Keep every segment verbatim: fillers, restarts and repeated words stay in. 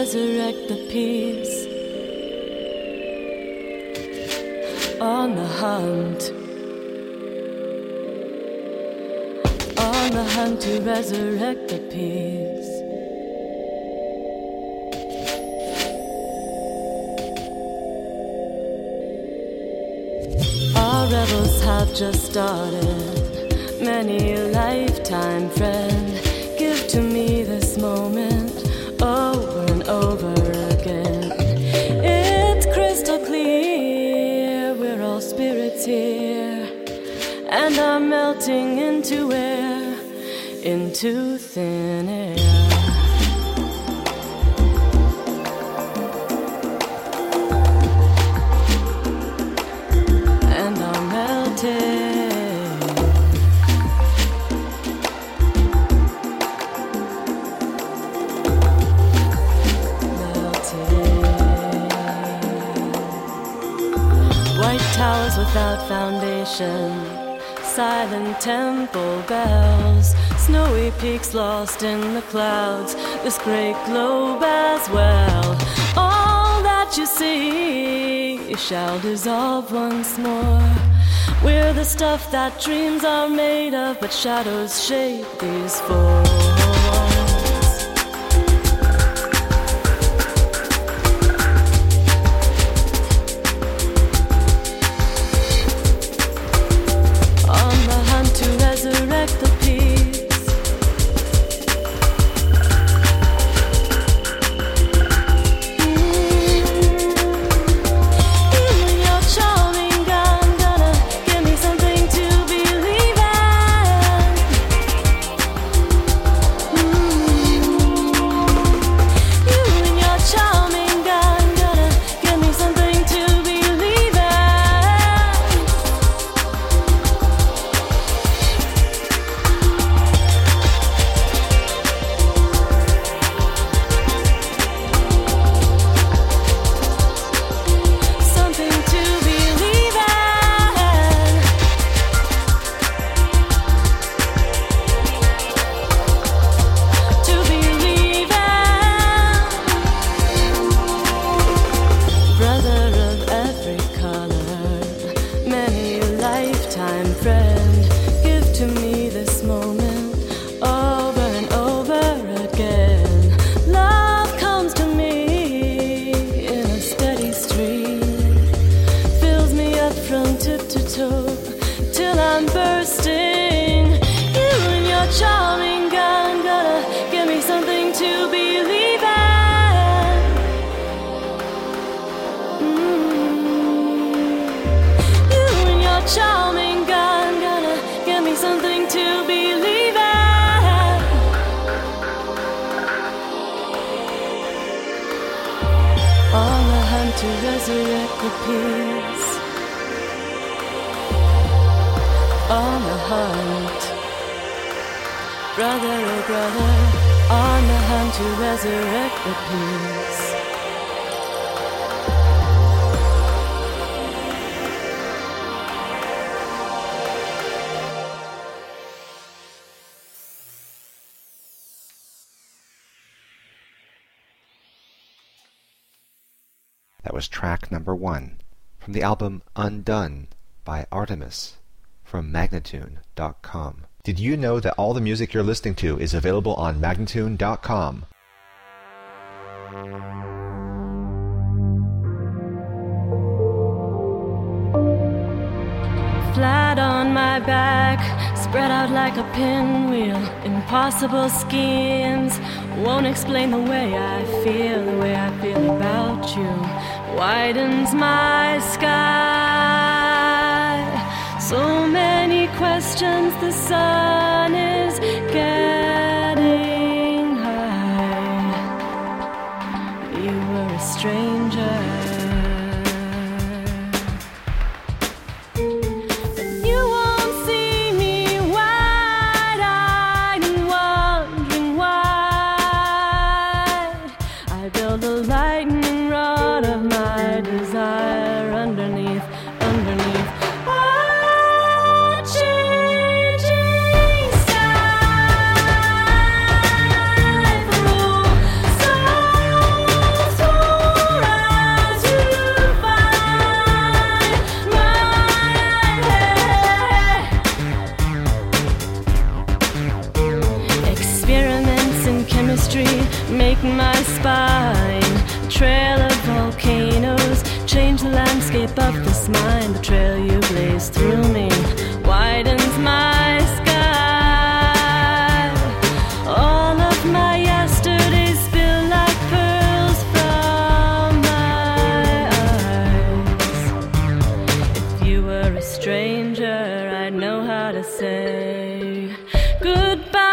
resurrect the peace. On the hunt, on the hunt to resurrect the peace. Our rebels have just started. Many a lifetime friend, give to me this moment over and over again. It's crystal clear, we're all spirits here, and are melting into air, into thin air. And are melting. Towers without foundation, silent temple bells, snowy peaks lost in the clouds, this great globe as well. All that you see shall dissolve once more. We're the stuff that dreams are made of, but shadows shape these forms. To resurrect the peace. On the hunt, brother, oh brother, on the hunt to resurrect the peace. That was track number one from the album Undone by Artemis from Magnatune dot com. Did you know that all the music you're listening to is available on Magnatune dot com? Flat on my back, spread out like a pinwheel, impossible schemes won't explain the way I feel, the way I feel about you widens my sky. So many questions, the sun is getting high. You were a stranger. Changing sky. how to say goodbye.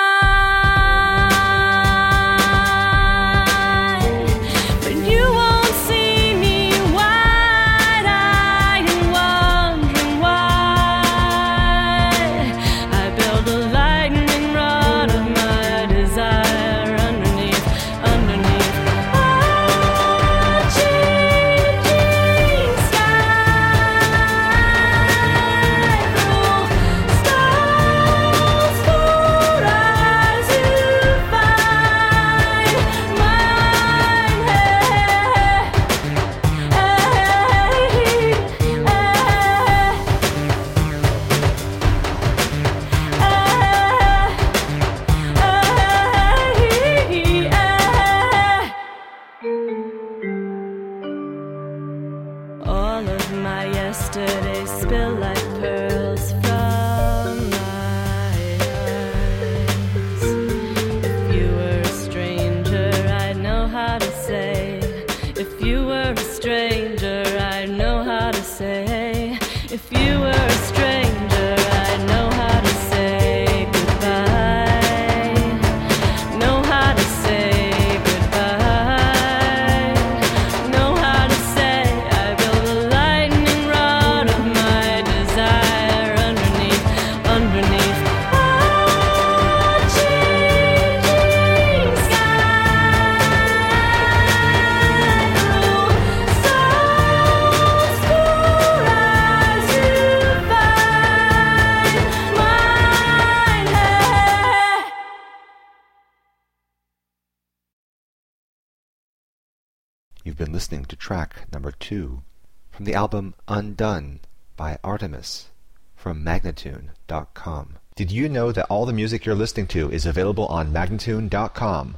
You've been listening to track number two from the album Undone by Artemis from Magnatune dot com. Did you know that all the music you're listening to is available on Magnatune dot com?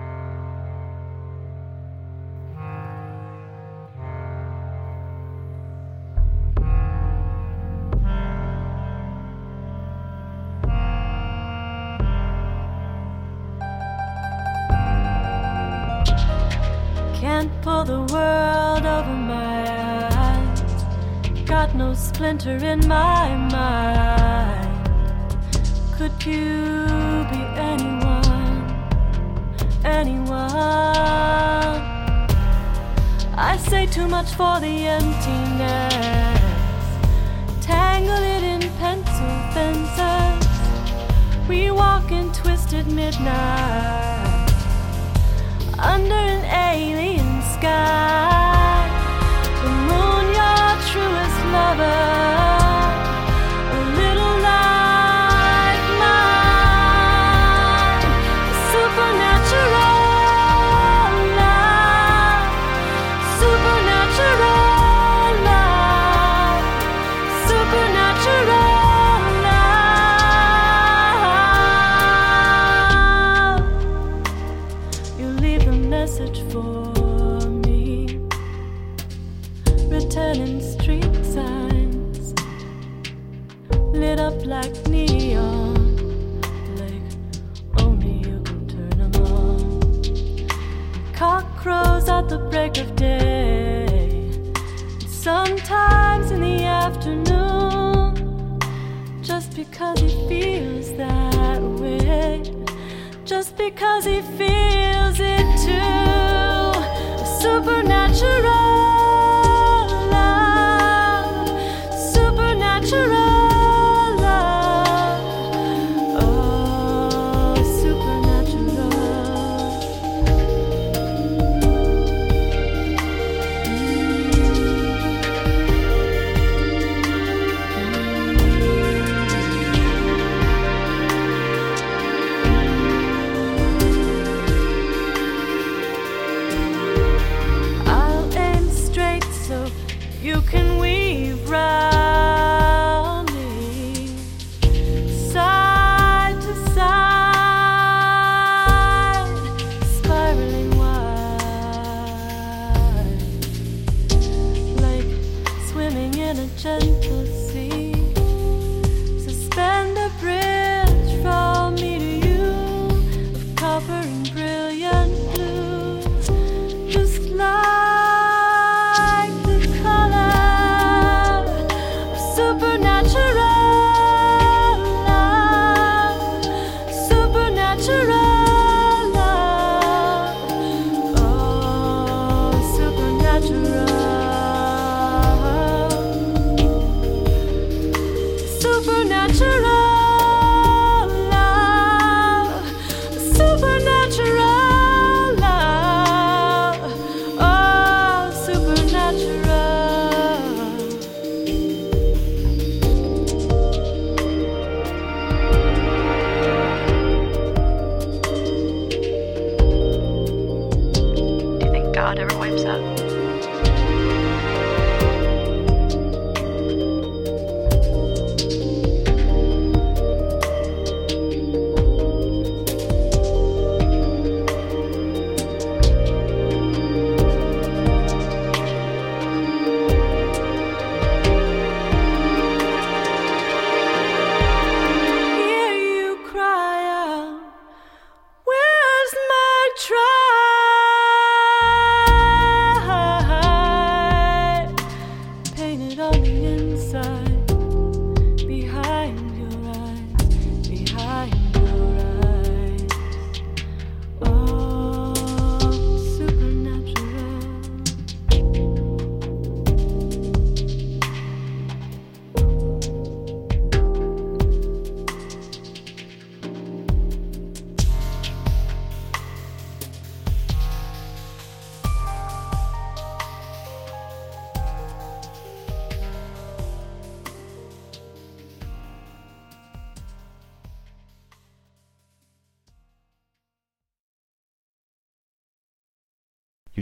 Can't pull the world over my eyes. Got no splinter in my mind. Could you be anyone? Anyone? I say too much for the emptiness. Tangle it in pencil fences. We walk in twisted midnight under an alien sky. The moon, your truest lover. A little like mine. Supernatural love. Supernatural love. Supernatural love. You leave a message for me, written in street signs, lit up like neon, like only you can turn them on. Cock crows at the break of day, and sometimes in the afternoon, just because he feels that way, just because he feels it too. A supernatural love, supernatural love, oh, supernatural. I'll aim straight so you can weave round me, side to side, spiraling wide, like swimming in a gentle sea. Suspend a bridge from me to you, of copper and brilliant blue, just like the color of supernatural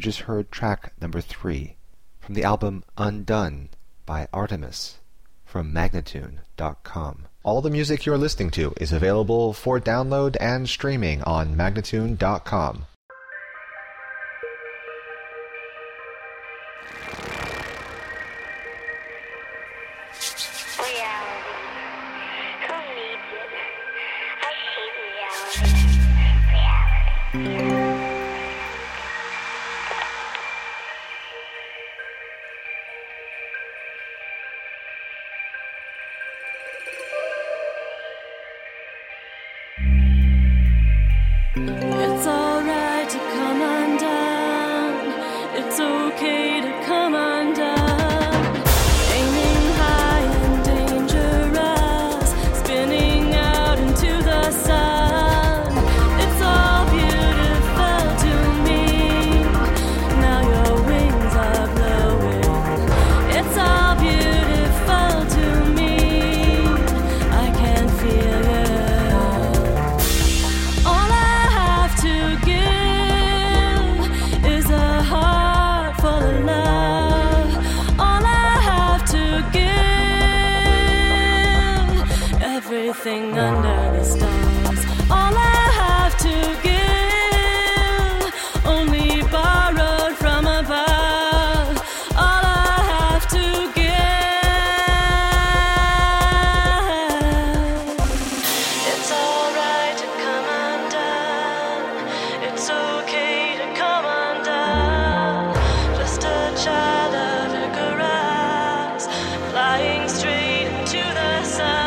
You just heard track number three from the album Undone by Artemis from Magnatune dot com. All the music you're listening to is available for download and streaming on Magnatune dot com. It's alright to come undone. It's okay to come undone. Aiming high and dangerous, spinning out into the sun. It's all beautiful to me. Now your wings are blowing. It's all beautiful to me. I can feel you. Everything under the stars, all I have to give, only borrowed from above, all I have to give. It's alright to come undone, it's okay to come undone, just a child of Icarus, flying straight into the sun.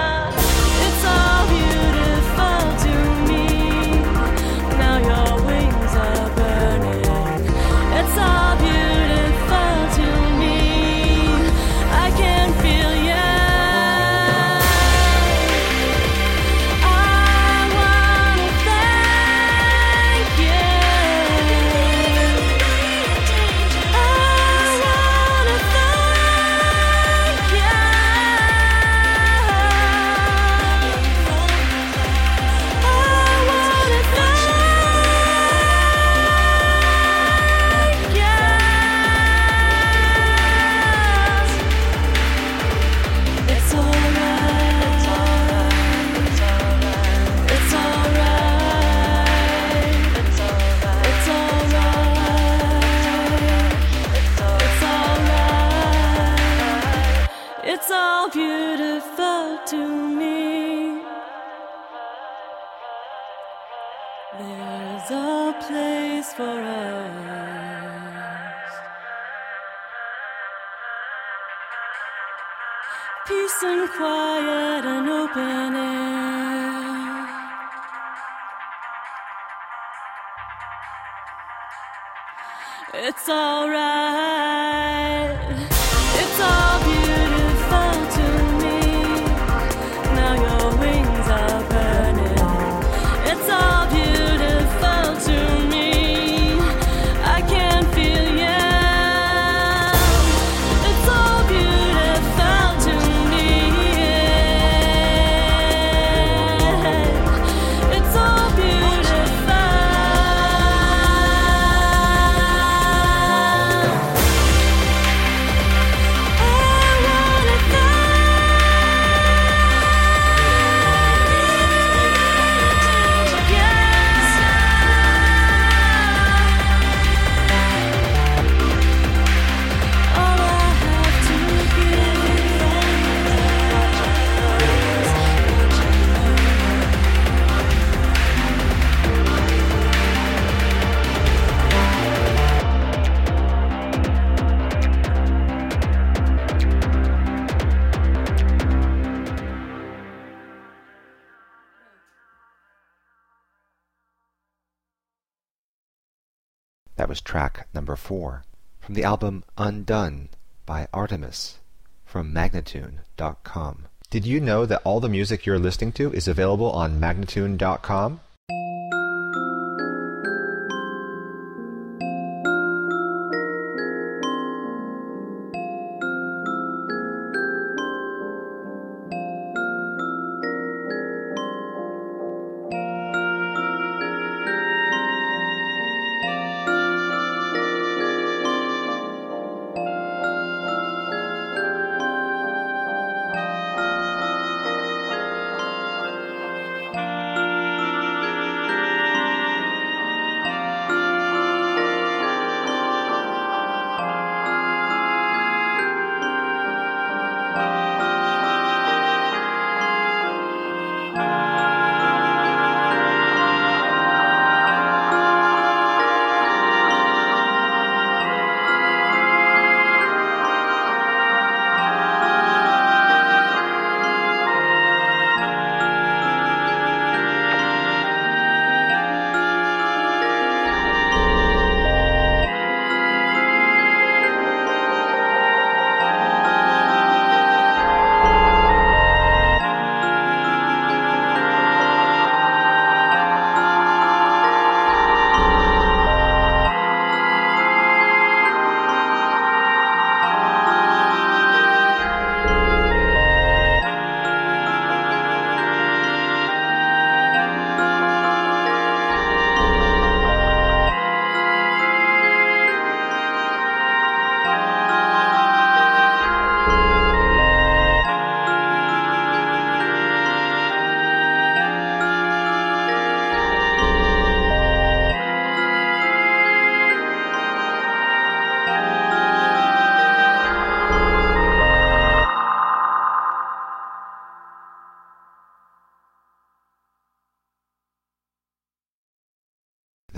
It's all beautiful to me. There's a place for us. Peace and quiet and open air. It's all right. It's all beautiful to me. Now your wings are burning. It's all beautiful to me. I can feel you. It's all beautiful to me. It's all beautiful. That was track number four from the album Undone by Artemis from Magnatune dot com. Did you know that all the music you're listening to is available on Magnatune dot com?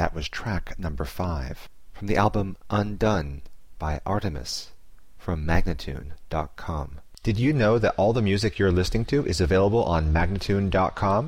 That was track number five from the album Undone by Artemis from Magnatune dot com. Did you know that all the music you're listening to is available on Magnatune dot com?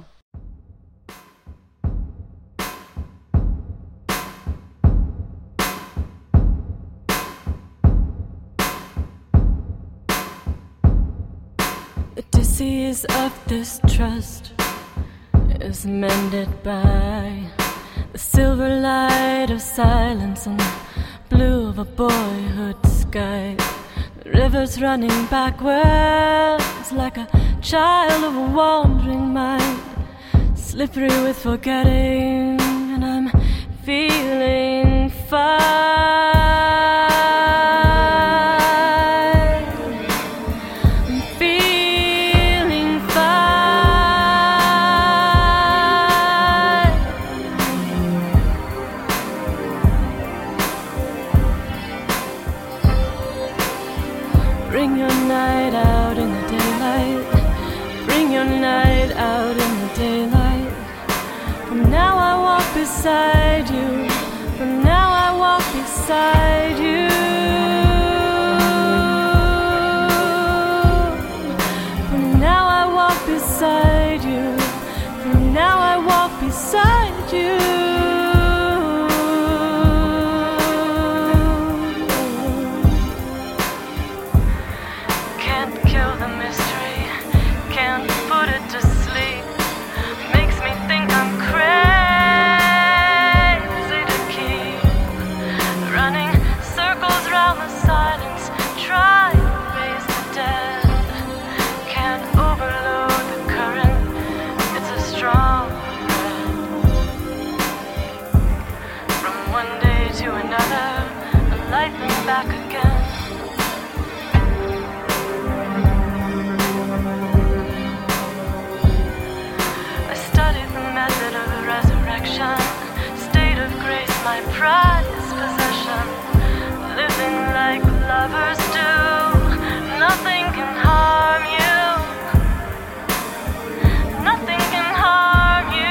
The disease of distrust is mended by the silver light of silence and the blue of a boyhood sky. The river's running backwards like a child of a wandering mind, slippery with forgetting, and I'm feeling fine. Bring your night out in the daylight. Bring your night out in the daylight. From now I walk beside you. From now I walk beside you. From now I walk beside you. From now I walk beside you. Back again. I studied the method of resurrection, state of grace, my prized possession. Living like lovers do, nothing can harm you. Nothing can harm you.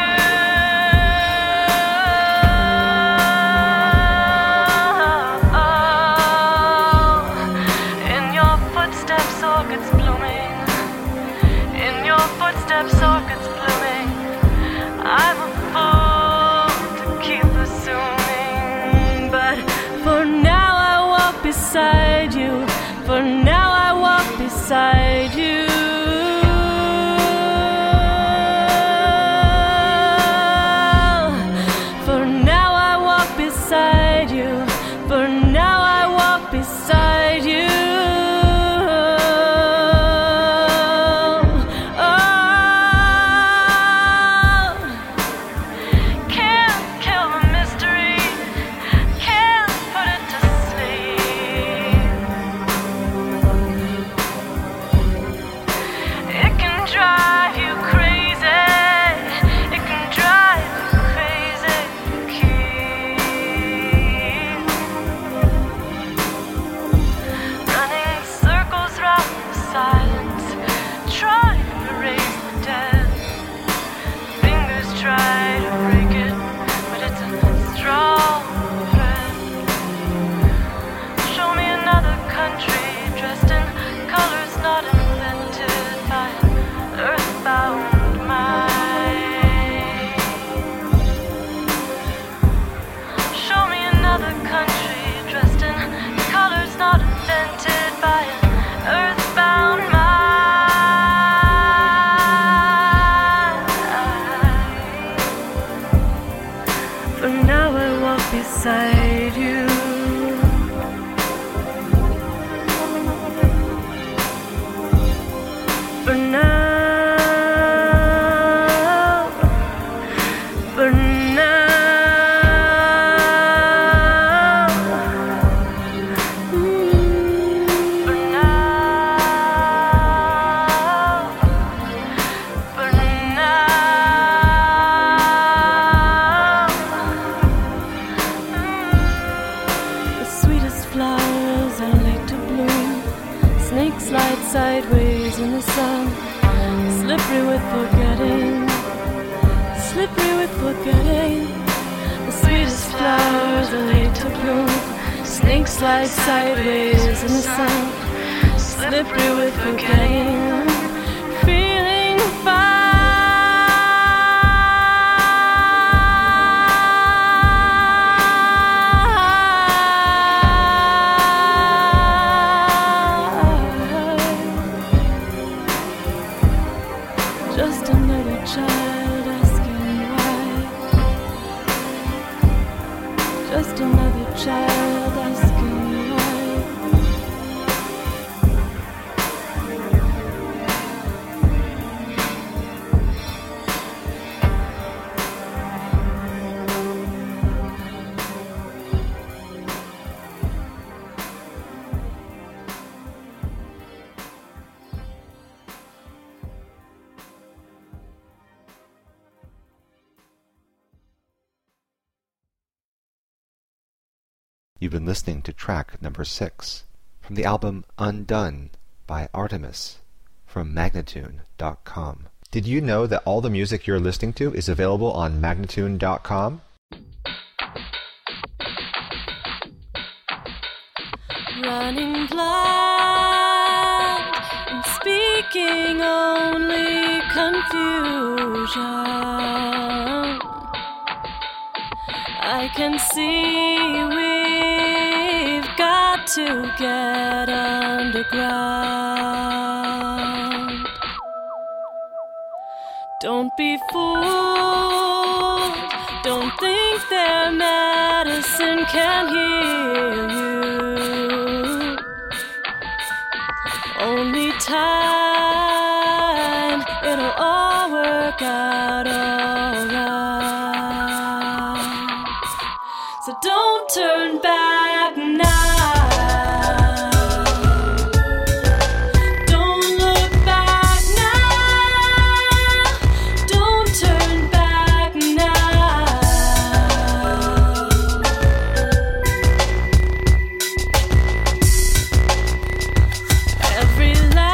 Footsteps, orchids blooming. I'm a fool to keep assuming, but for now I walk beside you. For now I walk beside you. For now I walk beside you. For now I walk beside you. Beside you. For now, for now, mm, for now, for now. Flowers are late to bloom. Snakes slide sideways in the sun. Slippery with forgetting. Slippery with forgetting. The sweetest flowers are laid to bloom. Snakes slide sideways in the sun, slippery with forgetting, feeling fine. Just another child asking why. Just another child asking why. You've been listening to track number six from the album Undone by Artemis from Magnatune dot com. Did you know that all the music you're listening to is available on Magnatune dot com? Running blind and speaking only confusion. I can see we've got to get underground. Don't be fooled. Don't think their medicine can heal you. Only time, it'll all work out alright. So don't turn back now. Don't look back now. Don't turn back now. Every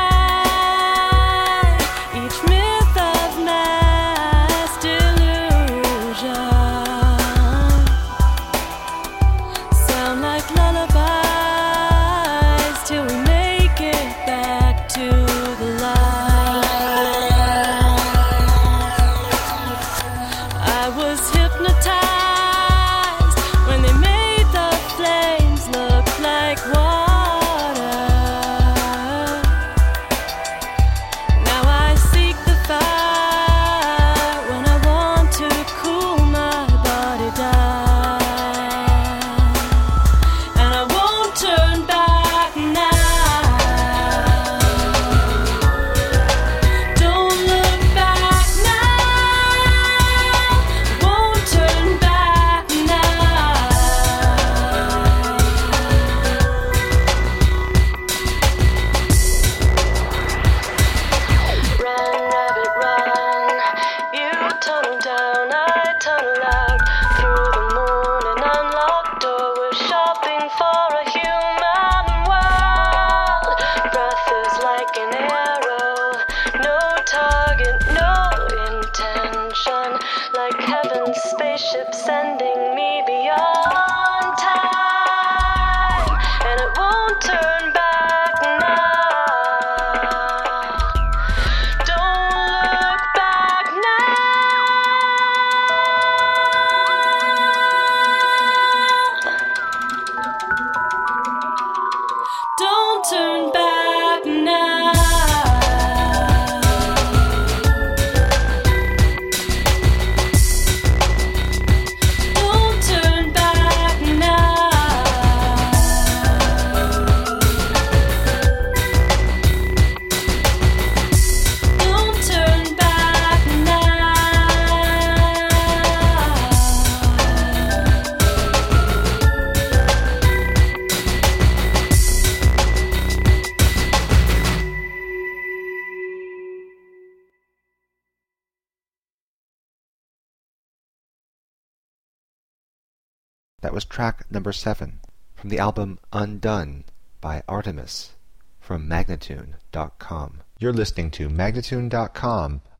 lie, each myth of mass delusion sound like lullabies till we make it back to the light. I was hypnotized when they made the flames look like water. Now I seek the fire when I want to cool my body down. And I won't turn back now. Don't look back now. Won't turn back now. Run, rabbit, run. You tunnel down, I tunnel out through the moon and unlocked door. We're shopping for a human world. Breath is like an arrow, no target, no intention. Like heaven's spaceship sending me beyond time, and it won't turn back now. Don't look back now. Don't turn back now. Don't turn back now. Don't turn back That was track number seven from the album Undone by Artemis from Magnatune dot com. You're listening to Magnatune dot com